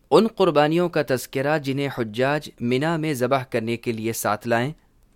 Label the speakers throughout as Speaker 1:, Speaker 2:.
Speaker 1: ان قربانیوں کا تذکرہ جنہیں حجاج منا میں ذبح کرنے کے لیے ساتھ لائیں۔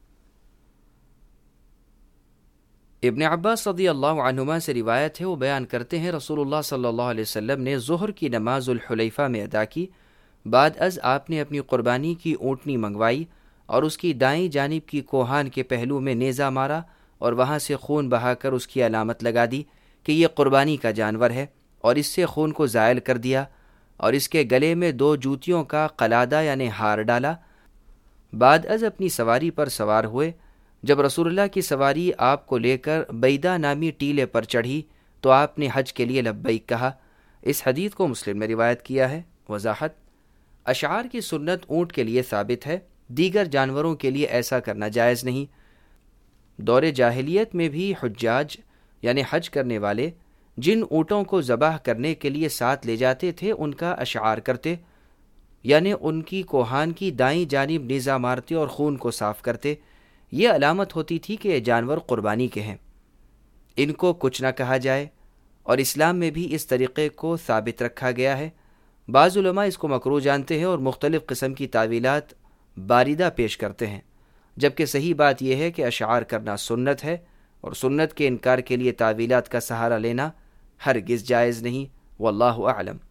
Speaker 1: ابن عباس رضی اللہ عنہما سے روایت ہے، وہ بیان کرتے ہیں رسول اللہ صلی اللہ علیہ وسلم نے ظہر کی نماز الحلیفہ میں ادا کی، بعد از آپ نے اپنی قربانی کی اونٹنی منگوائی اور اس کی دائیں جانب کی کوہان کے پہلو میں نیزہ مارا اور وہاں سے خون بہا کر اس کی علامت لگا دی کہ یہ قربانی کا جانور ہے، اور اس سے خون کو زائل کر دیا، اور اس کے گلے میں 2 جوتیوں کا قلادہ یعنی ہار ڈالا۔ بعد از اپنی سواری پر سوار ہوئے۔ جب رسول اللہ کی سواری آپ کو لے کر بیدہ نامی ٹیلے پر چڑھی تو آپ نے حج کے لیے لبیک کہا۔ اس حدیث کو مسلم نے روایت کیا ہے۔ وضاحت: اشعار کی سنت اونٹ کے لیے ثابت ہے، دیگر جانوروں کے لیے ایسا کرنا جائز نہیں۔ دور جاہلیت میں بھی حجاج یعنی حج کرنے والے جن اونٹوں کو ذبح کرنے کے لیے ساتھ لے جاتے تھے ان کا اشعار کرتے، یعنی ان کی کوہان کی دائیں جانب نیزہ مارتے اور خون کو صاف کرتے۔ یہ علامت ہوتی تھی کہ یہ جانور قربانی کے ہیں، ان کو کچھ نہ کہا جائے، اور اسلام میں بھی اس طریقے کو ثابت رکھا گیا ہے۔ بعض علماء اس کو مکروہ جانتے ہیں اور مختلف قسم کی تعویلات باردہ پیش کرتے ہیں، جبکہ صحیح بات یہ ہے کہ اشعار کرنا سنت ہے، اور سنت کے انکار کے لیے تعویلات کا سہارا لینا ہرگز جائز نہیں۔ واللہ اعلم۔